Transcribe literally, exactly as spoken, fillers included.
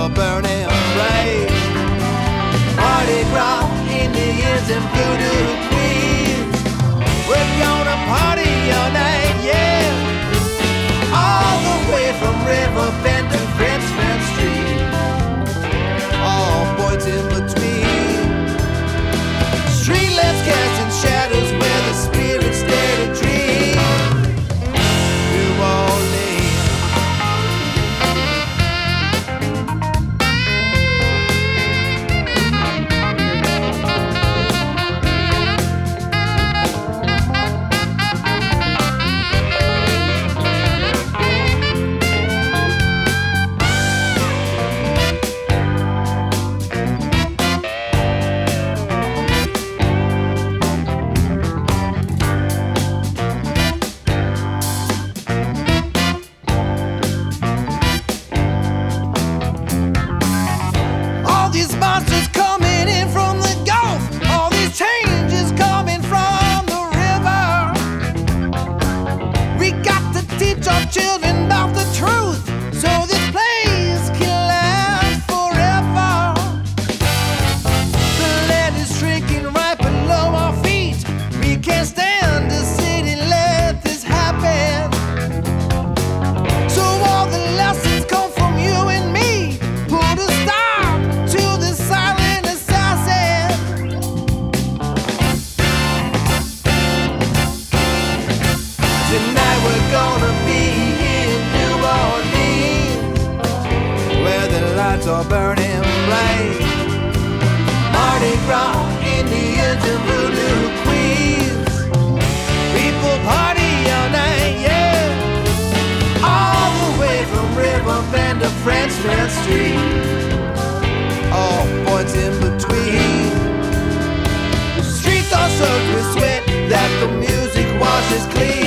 are burning bright. Mardi Gras, Indians and voodoo queens, we're gonna party all night, yeah. All the way from River Bend to Frenchman Street, all points in between. Streetlights casting shadows where the spirits dare to dream. New Orleans. These monsters coming in from the Gulf, all these changes coming from the river. We got to teach our children about the truth, so this place can last forever. The land is shrinking right below our feet. We can't stand to sit and let this happen. So all the lessons come from you and me. Put a stop to the silent assassin. Tonight we're gonna be in New Orleans, where the lights are burning bright. Mardi Gras, Indians and voodoo queens, people party all night, yeah. All the way from River Bend to Frenchman Street, all points in between. The streets are soaked with sweat that the music washes clean.